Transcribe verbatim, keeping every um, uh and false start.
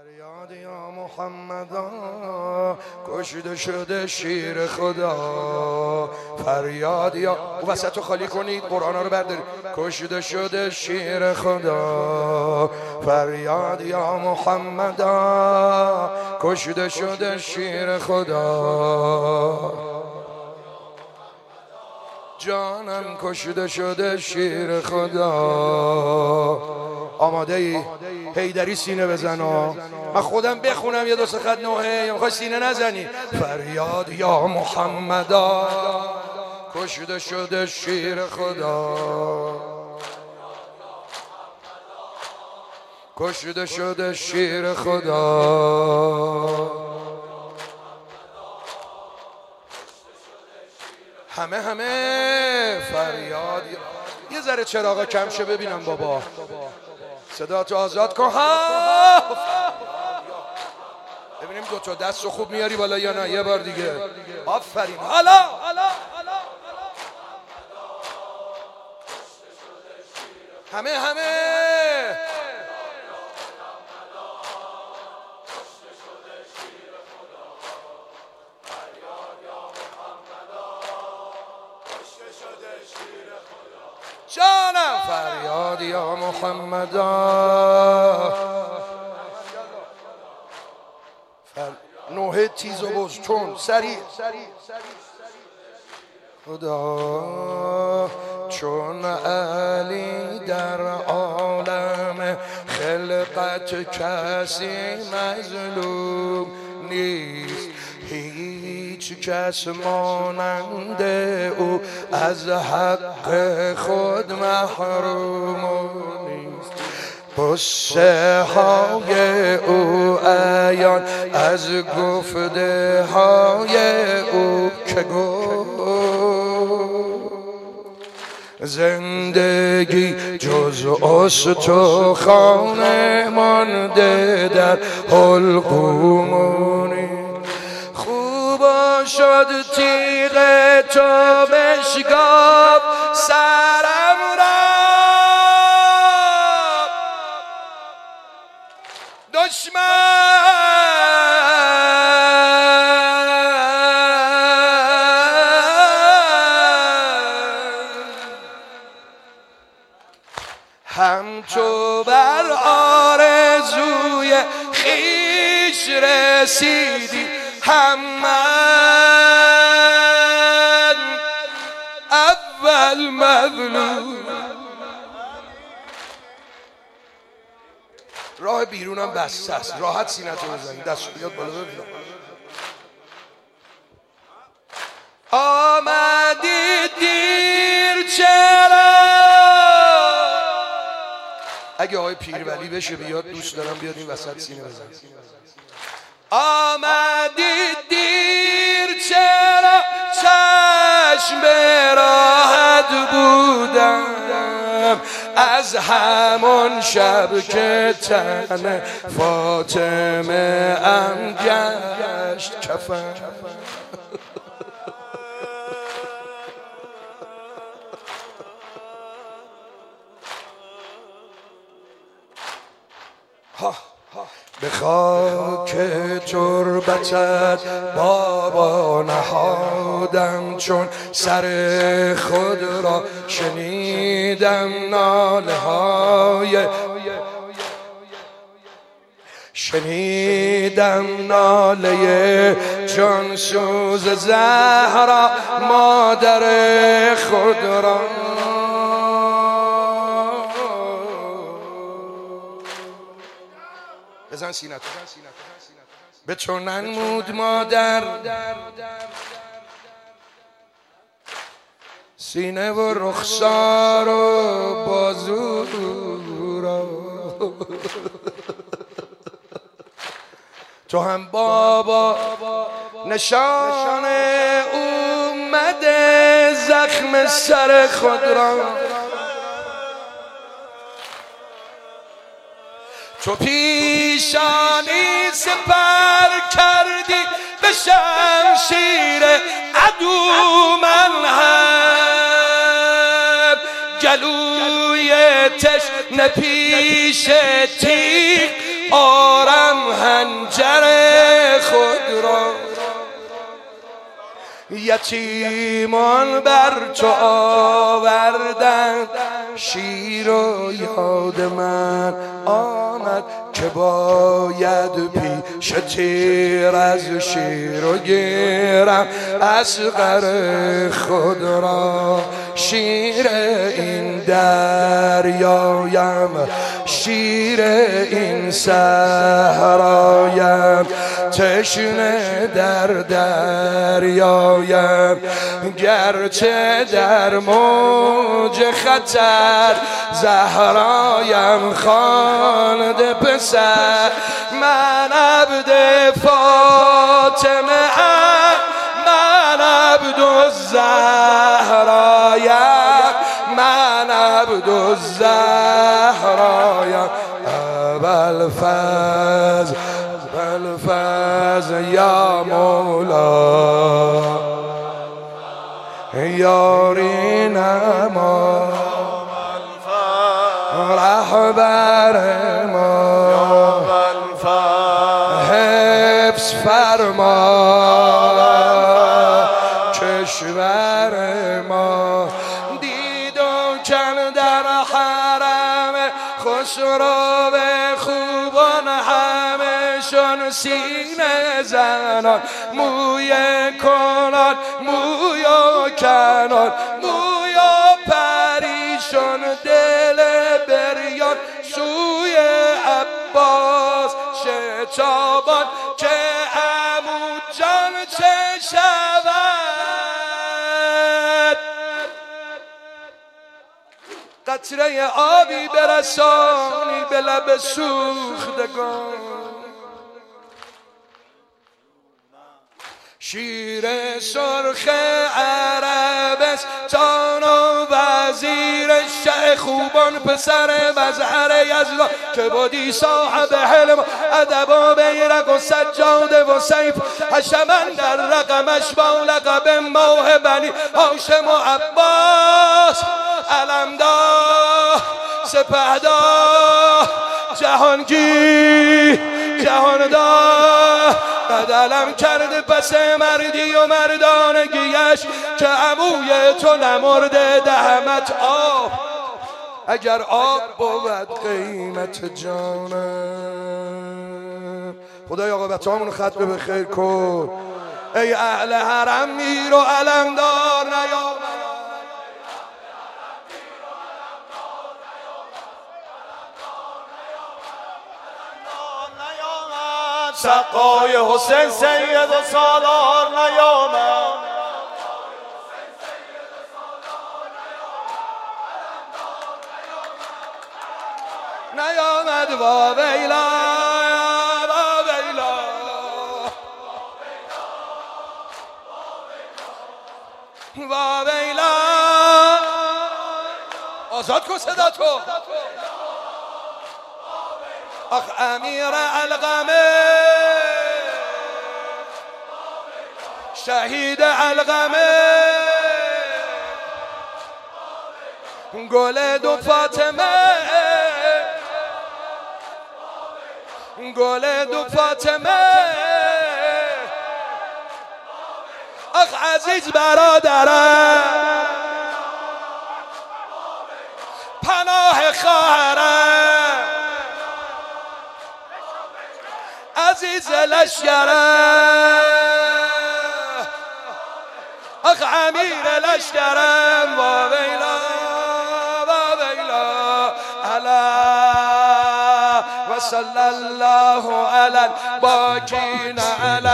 فریاد یا محمدا کشته شده شیر خدا. فریاد یا او وسط رو خالی کنید، قرآن رو بردارید. کشته شده شیر خدا. فریاد یا محمدا کشته شده شیر خدا. جانم کشته شده شیر خدا. آماده ای؟ حیدری سینه بزن ها. من خودم بخونم یه دو سه خط نوحه، یا میخوای سینه نزنی؟ فریاد یا محمدا کشته شده شیر خدا. کشته شده شیر خدا. همه همه فریاد. یه ذره چراغا کم شه ببینم بابا. صدا تو آزاد کن. ها ببینیم دو تا دست رو خوب میاری بالا یا نه. یه بار دیگه. آفرین. حالا همه همه جانم. فریاد یا محمدا. فر... نوحه تیز و بز چون سریع خدا. چون علی در عالم خلقت کسی مظلوم نیست. هیچ کس مانند او از حق خود محروم نیست. قصه های او عیان از گفته های او که گفت زندگی جز استخوان مانده در حلقوم نیست. خوبا شد تیغ تو بشکاف سرم را. دشمن همچو بر آرزوی خویش رسیدی. هم من اول مظلوم. راه بیرونم بسته است. راحت سینتو بزنید. دست بیاد بالا ببینم. آمدی دیر چرا؟ اگه آقای پیرولی بشه بیاد دوست دارم بیاد این وسط سینه بزن. آمدی دیر چرا؟ چشم به راحت بودم از همون شب که تن فاطمه ام گشت کفن. به خاک تربتت بابا نهادم چون سر خود را شنیدم ناله های شنیدم ناله جان سوز زهرا مادر خود را. بزن سینت به تو ننمود مادر سینه و رخسار و بازو را. تو هم بابا نشان اومده زخم سر خود را. تو پیشانی سپر کردی به شمشیر عدو من هم گلوی تشنه پیش تیغ آرم هنجر خود را یتیمان بر تو آوردند شیر و یاد من آمد که باید پیش تیر از شیر و گیرم اصغر خود را شیر این دریایم شیر این صحرایم تشنه در دریایم گرچه در موج خطر زهرایم خوانده پسر من عبد فاطمه ام من عبد الزهرایم من عبد الزهرایم ابوالفضل ابوالفضل یا مولا یاری نما رهبر ما حفظ فرما کشور ما دید و کن در حرم خسرو خوبان همشون سینه زنان موی کنان موی و کنان موی و پریشون دل بریان سوی عباس شتابان که عمو جان چه شود قطره آبی برسانی به لب سوختگان شیر سرخ عربستان و وزیر شه خوبان پسر مظهر یزدان که بودی صاحب حلم و ادب و بیرق و سجاده و سیف حشمن در رقمش با لقب ماه بنی هاشم و عباس علمدار سپهدار جهانگیر جهاندار قدلم کرده پس مردی و مردانگیش که عموی تو نمرده دهمت آب اگر آب بود قیمت جانم خدای عاقبت همون ختم به خیر کن ای اهل حرم میر و علمدار نیامد سقای حسین سید و سالار نیامد نیامد با ویلا با ویلا با ویلا آزاد کن صدا تو آخ امیر علقمه شهید علقمه گل دو فاطمه گل دو فاطمه آخ عزیز برادرم پناه خواهرم عزیز لشکرم آخ امیر لشکرم و ویلا و ویلا علا و صلی الله علی الباقین علی